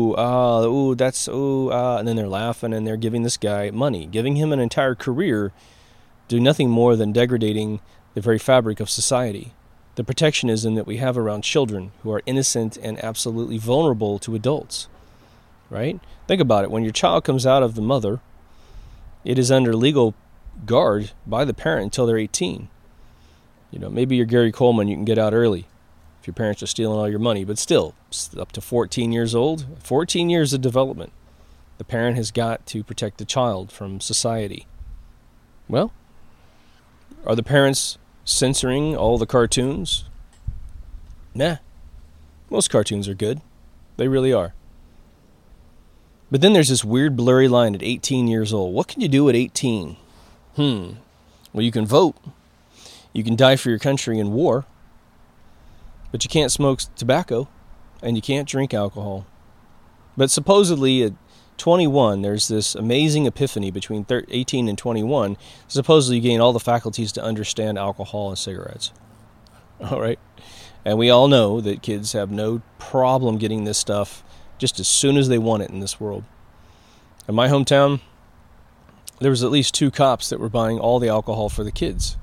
and then they're laughing and they're giving this guy money, giving him an entire career, do nothing more than degrading the very fabric of society. The protectionism that we have around children who are innocent and absolutely vulnerable to adults, right? Think about it. When your child comes out of the mother, it is under legal guard by the parent until they're 18. Maybe you're Gary Coleman, you can get out early if your parents are stealing all your money, but still, up to 14 years old, 14 years of development, the parent has got to protect the child from society. Well, are the parents censoring all the cartoons? Nah. Most cartoons are good. They really are. But then there's this weird blurry line at 18 years old. What can you do at 18? Well, you can vote. You can die for your country in war. But you can't smoke tobacco. And you can't drink alcohol. But supposedly at 21, there's this amazing epiphany between 18 and 21. Supposedly you gain all the faculties to understand alcohol and cigarettes. All right? And we all know that kids have no problem getting this stuff just as soon as they want it in this world. In my hometown, there was at least 2 cops that were buying all the alcohol for the kids.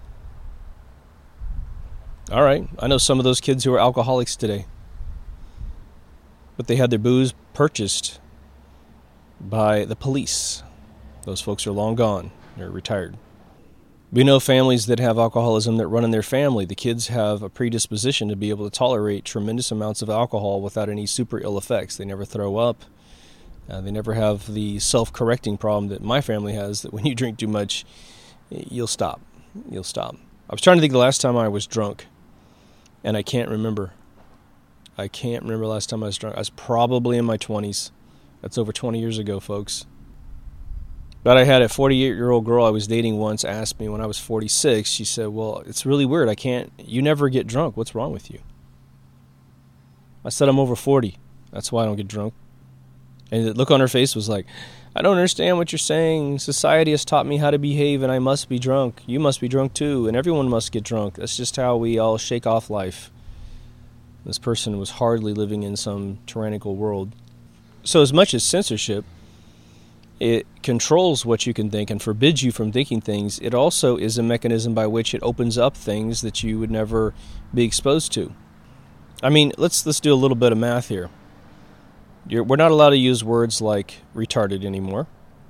All right, I know some of those kids who are alcoholics today. But they had their booze purchased by the police. Those folks are long gone. They're retired. We know families that have alcoholism that run in their family. The kids have a predisposition to be able to tolerate tremendous amounts of alcohol without any super ill effects. They never throw up. They never have the self-correcting problem that my family has, that when you drink too much, you'll stop. You'll stop. I was trying to think the last time I was drunk, and I can't remember. I can't remember the last time I was drunk. I was probably in my 20s. That's over 20 years ago, folks. But I had a 48-year-old girl I was dating once ask me when I was 46, she said, well, it's really weird. You never get drunk. What's wrong with you? I said, I'm over 40. That's why I don't get drunk. And the look on her face was like, I don't understand what you're saying. Society has taught me how to behave, and I must be drunk. You must be drunk too, and everyone must get drunk. That's just how we all shake off life. This person was hardly living in some tyrannical world. So as much as censorship, it controls what you can think and forbids you from thinking things, it also is a mechanism by which it opens up things that you would never be exposed to. I mean, let's do a little bit of math here. We're not allowed to use words like retarded anymore.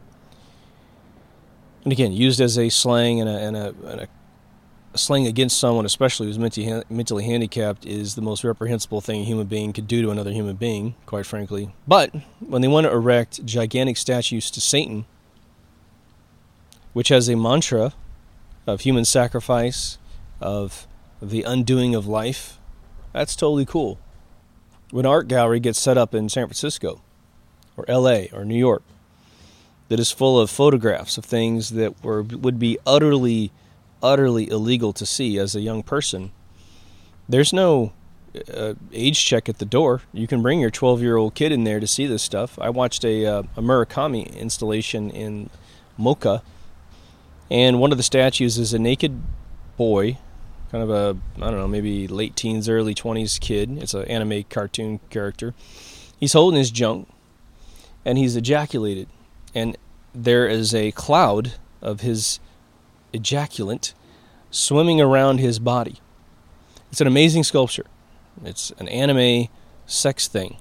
And again, used as a slang and a slang against someone, especially who's mentally handicapped, is the most reprehensible thing a human being could do to another human being, quite frankly. But when they want to erect gigantic statues to Satan, which has a mantra of human sacrifice, of the undoing of life, that's totally cool. When an art gallery gets set up in San Francisco, or LA, or New York, that is full of photographs of things that would be utterly illegal to see as a young person, there's no age check at the door. You can bring your 12-year-old kid in there to see this stuff. I watched a Murakami installation in Mocha, and one of the statues is a naked boy, kind of a, I don't know, maybe late teens, early 20s kid. It's an anime cartoon character. He's holding his junk, and he's ejaculated. And there is a cloud of his ejaculant swimming around his body. It's an amazing sculpture. It's an anime sex thing.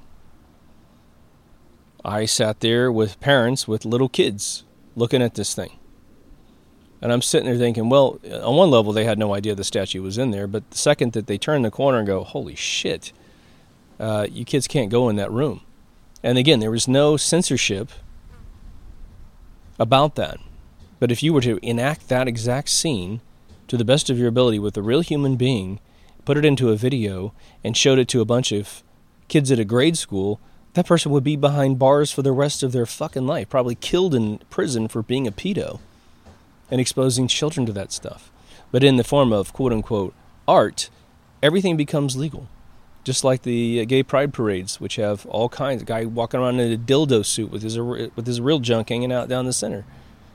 I sat there with parents with little kids looking at this thing. And I'm sitting there thinking, well, on one level they had no idea the statue was in there, but the second that they turn the corner and go, holy shit, you kids can't go in that room. And again, there was no censorship about that. But if you were to enact that exact scene to the best of your ability with a real human being, put it into a video, and showed it to a bunch of kids at a grade school, that person would be behind bars for the rest of their fucking life, probably killed in prison for being a pedo and exposing children to that stuff. But in the form of quote-unquote art, everything becomes legal. Just like the gay pride parades, which have all kinds of guy walking around in a dildo suit with his real junk hanging out down the center.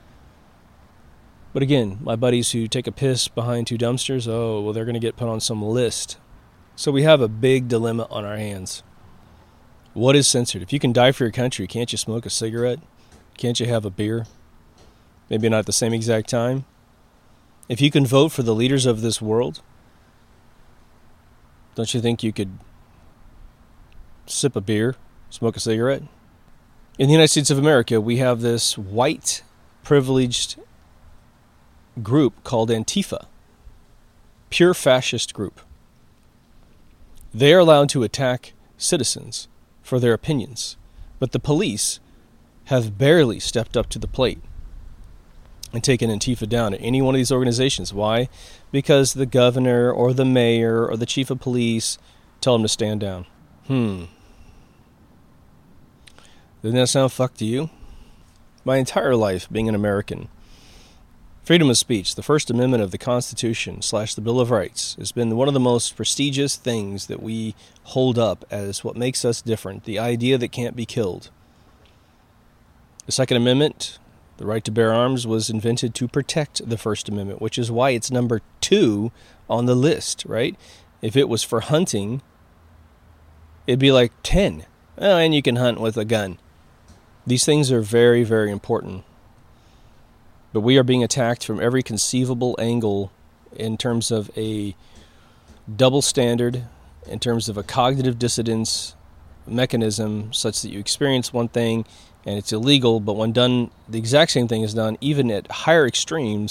But again, my buddies who take a piss behind two dumpsters, oh, well, they're going to get put on some list. So we have a big dilemma on our hands. What is censored? If you can die for your country, can't you smoke a cigarette? Can't you have a beer? Maybe not at the same exact time. If you can vote for the leaders of this world, don't you think you could sip a beer, smoke a cigarette? In the United States of America, we have this white, privileged group called Antifa. Pure fascist group. They are allowed to attack citizens for their opinions, but the police have barely stepped up to the plate and taken Antifa down at any one of these organizations. Why? Because the governor or the mayor or the chief of police tell them to stand down. Doesn't that sound fucked to you? My entire life being an American, freedom of speech, the First Amendment of the Constitution / the Bill of Rights, has been one of the most prestigious things that we hold up as what makes us different, the idea that can't be killed. The Second Amendment, the right to bear arms, was invented to protect the First Amendment, which is why it's number 2 on the list, right? If it was for hunting, it'd be like 10. Oh, and you can hunt with a gun. These things are very, very important. But we are being attacked from every conceivable angle in terms of a double standard, in terms of a cognitive dissonance mechanism, such that you experience one thing and it's illegal, but when done, the exact same thing is done, even at higher extremes,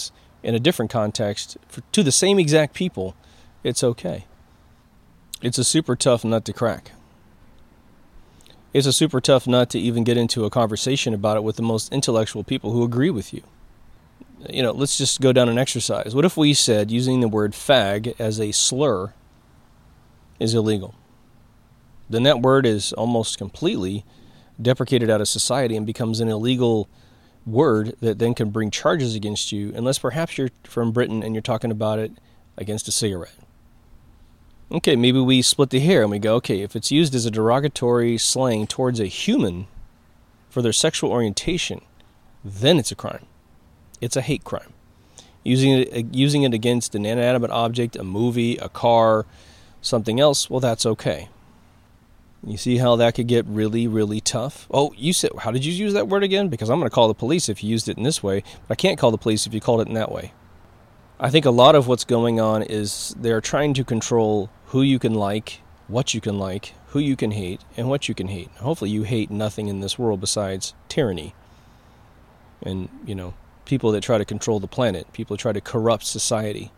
in a different context, to the same exact people, it's okay. It's a super tough nut to crack. It's a super tough nut to even get into a conversation about it with the most intellectual people who agree with you. Let's just go down an exercise. What if we said using the word fag as a slur is illegal? Then that word is almost completely deprecated out of society and becomes an illegal word that then can bring charges against you, unless perhaps you're from Britain and you're talking about it against a cigarette. Okay, maybe we split the hair and we go, okay, if it's used as a derogatory slang towards a human for their sexual orientation, then it's a crime. It's a hate crime. Using it against an inanimate object, a movie, a car, something else, well, that's okay. You see how that could get really, really tough? Oh, you said, how did you use that word again? Because I'm going to call the police if you used it in this way, but I can't call the police if you called it in that way. I think a lot of what's going on is they're trying to control who you can like, what you can like, who you can hate, and what you can hate. Hopefully you hate nothing in this world besides tyranny. And, people that try to control the planet, people that try to corrupt society.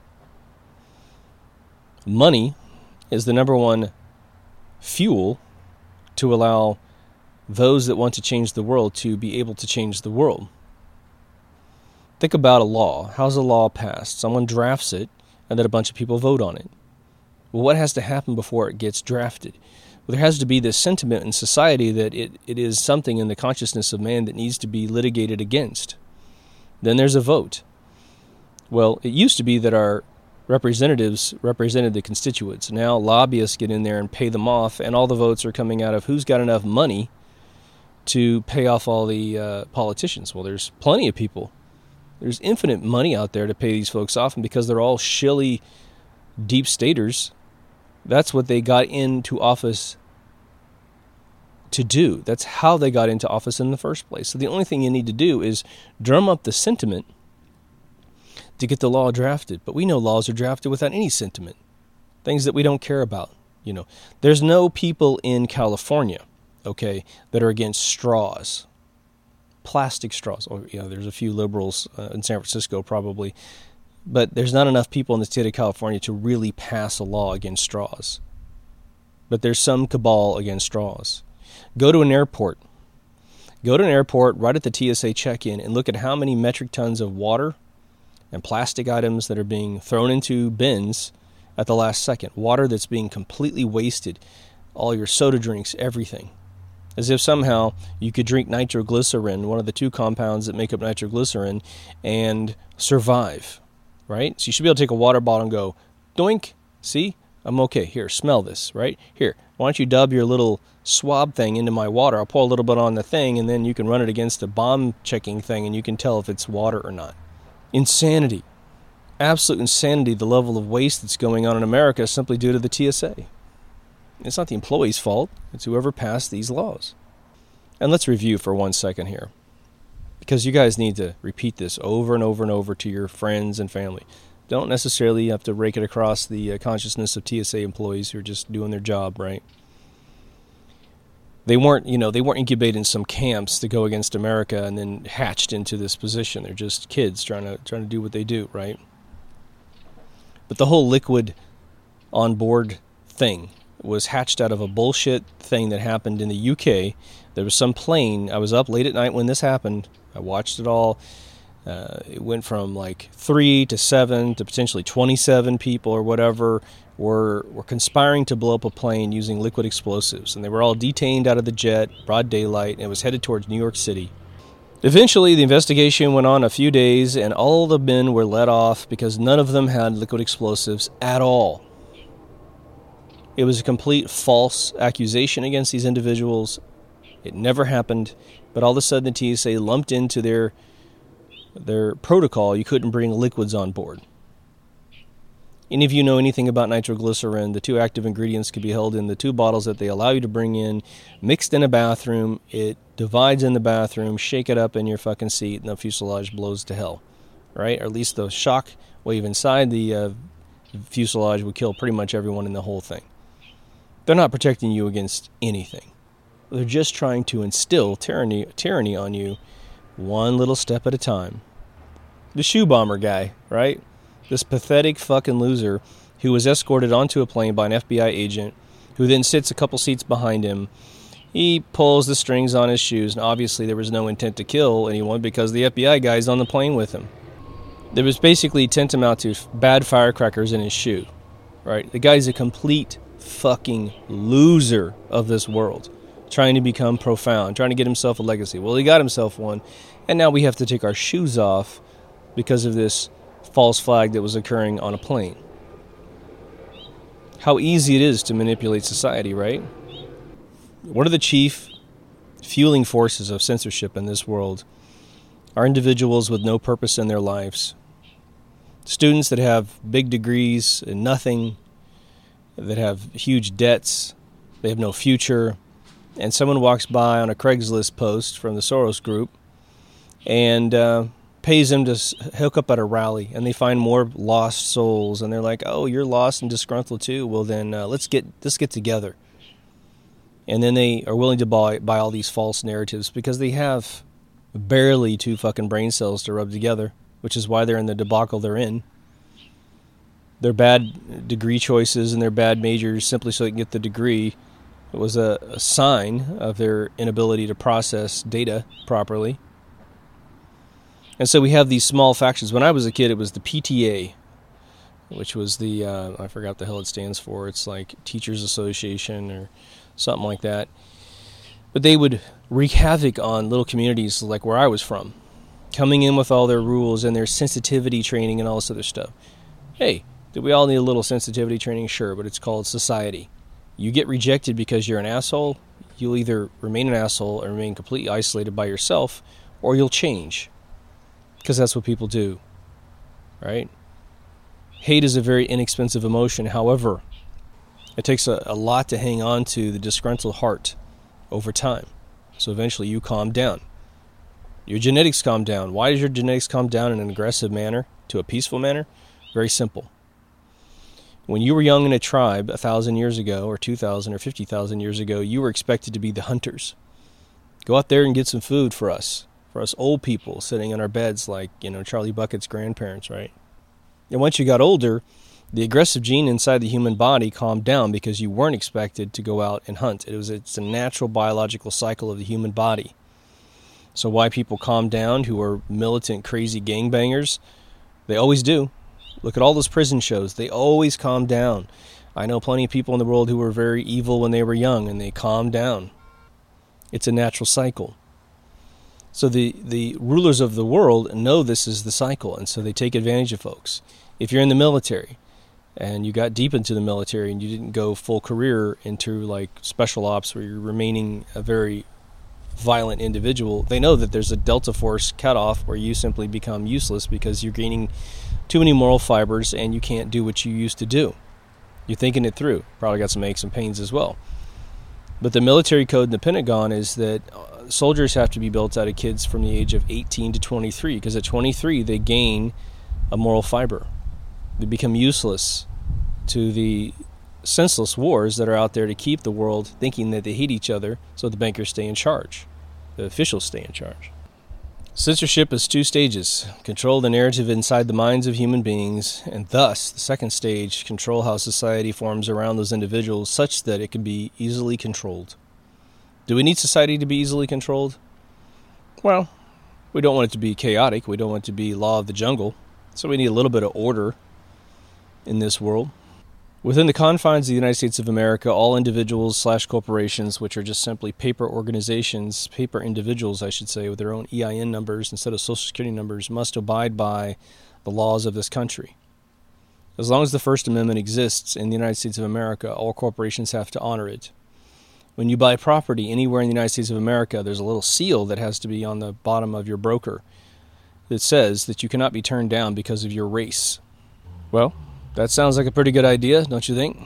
Money is the number one fuel to allow those that want to change the world to be able to change the world. Think about a law. How's a law passed? Someone drafts it, and then a bunch of people vote on it. Well, what has to happen before it gets drafted? Well, there has to be this sentiment in society that it is something in the consciousness of man that needs to be litigated against. Then there's a vote. Well, it used to be that our representatives represented the constituents. Now lobbyists get in there and pay them off, and all the votes are coming out of who's got enough money to pay off all the politicians. Well, there's plenty of people. There's infinite money out there to pay these folks off, and because they're all shilly deep staters, that's what they got into office to do. That's how they got into office in the first place. So the only thing you need to do is drum up the sentiment to get the law drafted. But we know laws are drafted without any sentiment. Things that we don't care about. There's no people in California, okay, that are against straws. Plastic straws. There's a few liberals in San Francisco probably. But there's not enough people in the state of California to really pass a law against straws. But there's some cabal against straws. Go to an airport. Right at the TSA check-in, and look at how many metric tons of water and plastic items that are being thrown into bins at the last second. Water that's being completely wasted. All your soda drinks, everything. As if somehow you could drink nitroglycerin, one of the two compounds that make up nitroglycerin, and survive. Right? So you should be able to take a water bottle and go, doink, see? I'm okay. Here, smell this, right? Here, why don't you dub your little swab thing into my water? I'll pour a little bit on the thing, and then you can run it against a bomb checking thing, and you can tell if it's water or not. Insanity. Absolute insanity, the level of waste that's going on in America simply due to the TSA. It's not the employee's fault. It's whoever passed these laws. And let's review for 1 second here, because you guys need to repeat this over and over and over to your friends and family. Don't necessarily have to rake it across the consciousness of TSA employees who are just doing their job, right? They weren't incubated in some camps to go against America and then hatched into this position. They're just kids trying to do what they do, right? But the whole liquid on board thing was hatched out of a bullshit thing that happened in the UK. There was some plane. I was up late at night when this happened. I watched it all. It went from like 3 to 7 to potentially 27 people or whatever were conspiring to blow up a plane using liquid explosives. And they were all detained out of the jet, broad daylight, and it was headed towards New York City. Eventually, the investigation went on a few days, and all the men were let off because none of them had liquid explosives at all. It was a complete false accusation against these individuals. It never happened, but all of a sudden the TSA lumped into their protocol, you couldn't bring liquids on board. Any of you know anything about nitroglycerin? The two active ingredients could be held in the 2 bottles that they allow you to bring in, mixed in a bathroom. It divides in the bathroom, shake it up in your fucking seat, and the fuselage blows to hell. Right? Or at least the shock wave inside the fuselage would kill pretty much everyone in the whole thing. They're not protecting you against anything. They're just trying to instill tyranny on you one little step at a time. The shoe bomber guy, right? This pathetic fucking loser who was escorted onto a plane by an FBI agent who then sits a couple seats behind him. He pulls the strings on his shoes, and obviously there was no intent to kill anyone because the FBI guy's on the plane with him. There was basically tantamount to bad firecrackers in his shoe, right? The guy's a complete fucking loser of this world, trying to become profound, trying to get himself a legacy. Well, he got himself one, and now we have to take our shoes off because of this false flag that was occurring on a plane. How easy it is to manipulate society, right? One of the chief fueling forces of censorship in this world are individuals with no purpose in their lives. Students that have big degrees and nothing, that have huge debts, they have no future, and someone walks by on a Craigslist post from the Soros Group and pays them to hook up at a rally, and they find more lost souls, and they're like, "Oh, you're lost and disgruntled too. Well, then let's get together." And then they are willing to buy all these false narratives because they have barely 2 fucking brain cells to rub together, which is why they're in the debacle they're in. Their bad degree choices and their bad majors simply so they can get the degree. It was a sign of their inability to process data properly. And so we have these small factions. When I was a kid, it was the PTA, which was the, I forgot the hell it stands for. It's like Teachers Association or something like that. But they would wreak havoc on little communities like where I was from, coming in with all their rules and their sensitivity training and all this other stuff. Hey, do we all need a little sensitivity training? Sure, but it's called society. You get rejected because you're an asshole, you'll either remain an asshole or remain completely isolated by yourself, or you'll change. Because that's what people do, right? Hate is a very inexpensive emotion. However, it takes a lot to hang on to the disgruntled heart over time. So eventually you calm down. Your genetics calm down. Why does your genetics calm down in an aggressive manner to a peaceful manner? Very simple. When you were young in a tribe 1,000 years ago, or 2,000 or 50,000 years ago, you were expected to be the hunters. Go out there and get some food for us old people sitting on our beds like, Charlie Bucket's grandparents, right? And once you got older, the aggressive gene inside the human body calmed down because you weren't expected to go out and hunt. It's a natural biological cycle of the human body. So why people calm down who are militant, crazy gangbangers? They always do. Look at all those prison shows. They always calm down. I know plenty of people in the world who were very evil when they were young, and they calmed down. It's a natural cycle. So the rulers of the world know this is the cycle, and so they take advantage of folks. If you're in the military, and you got deep into the military, and you didn't go full career into like special ops where you're remaining a very violent individual, they know that there's a Delta Force cutoff where you simply become useless because you're gaining too many moral fibers and you can't do what you used to do. You're thinking it through. Probably got some aches and pains as well. But the military code in the Pentagon is that soldiers have to be built out of kids from the age of 18 to 23, because at 23 they gain a moral fiber. They become useless to the senseless wars that are out there to keep the world thinking that they hate each other, so the bankers stay in charge. The officials stay in charge. Censorship is 2 stages. Control the narrative inside the minds of human beings, and thus, the second stage, control how society forms around those individuals such that it can be easily controlled. Do we need society to be easily controlled? Well, we don't want it to be chaotic. We don't want it to be law of the jungle. So we need a little bit of order in this world. Within the confines of the United States of America, all individuals/corporations, which are just simply paper organizations, paper individuals, I should say, with their own EIN numbers instead of Social Security numbers, must abide by the laws of this country. As long as the First Amendment exists in the United States of America, all corporations have to honor it. When you buy property anywhere in the United States of America, there's a little seal that has to be on the bottom of your broker that says that you cannot be turned down because of your race. Well, that sounds like a pretty good idea, don't you think?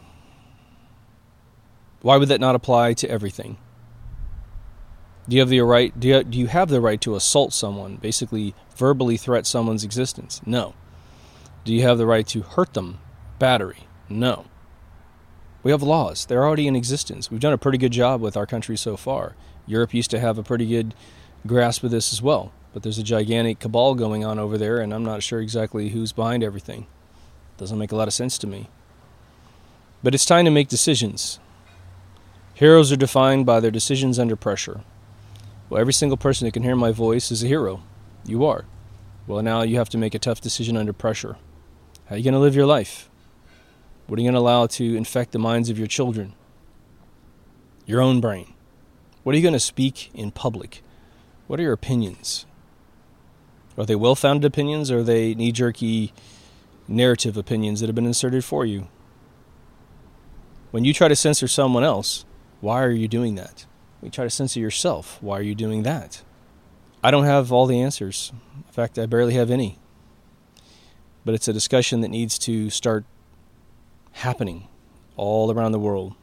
Why would that not apply to everything? Do you have the right? Do you have the right to assault someone, basically verbally threat someone's existence? No. Do you have the right to hurt them? Battery? No. We have laws. They're already in existence. We've done a pretty good job with our country so far. Europe used to have a pretty good grasp of this as well. But there's a gigantic cabal going on over there, and I'm not sure exactly who's behind everything. Doesn't make a lot of sense to me. But it's time to make decisions. Heroes are defined by their decisions under pressure. Well, every single person that can hear my voice is a hero. You are. Well, now you have to make a tough decision under pressure. How are you going to live your life? What are you going to allow to infect the minds of your children? Your own brain. What are you going to speak in public? What are your opinions? Are they well-founded opinions, or are they knee-jerky narrative opinions that have been inserted for you? When you try to censor someone else, why are you doing that? When you try to censor yourself, why are you doing that? I don't have all the answers. In fact, I barely have any. But it's a discussion that needs to start happening all around the world.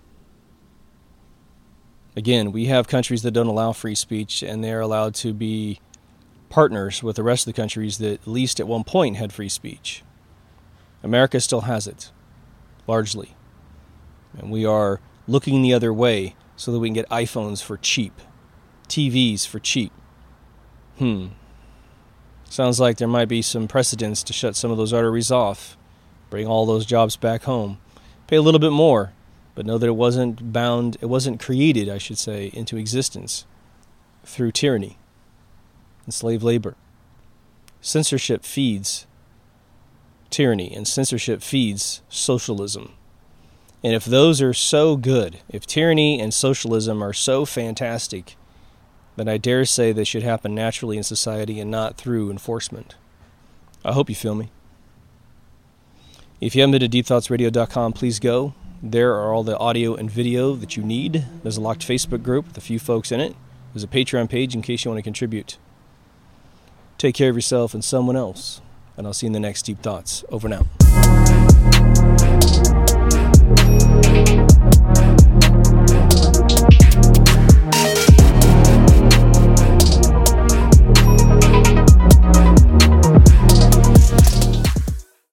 Again, we have countries that don't allow free speech, and they're allowed to be partners with the rest of the countries that at least at one point had free speech. America still has it, largely. And we are looking the other way so that we can get iPhones for cheap, TVs for cheap. Sounds like there might be some precedents to shut some of those arteries off, bring all those jobs back home, pay a little bit more, but know that it wasn't created, I should say, into existence through tyranny and slave labor. Censorship feeds tyranny, and censorship feeds socialism. And if those are so good, if tyranny and socialism are so fantastic, then I dare say they should happen naturally in society and not through enforcement. I hope you feel me. If you haven't been to deepthoughtsradio.com, please go. There are all the audio and video that you need. There's a locked Facebook group with a few folks in it. There's a Patreon page in case you want to contribute. Take care of yourself and someone else, and I'll see you in the next Deep Thoughts. Over now.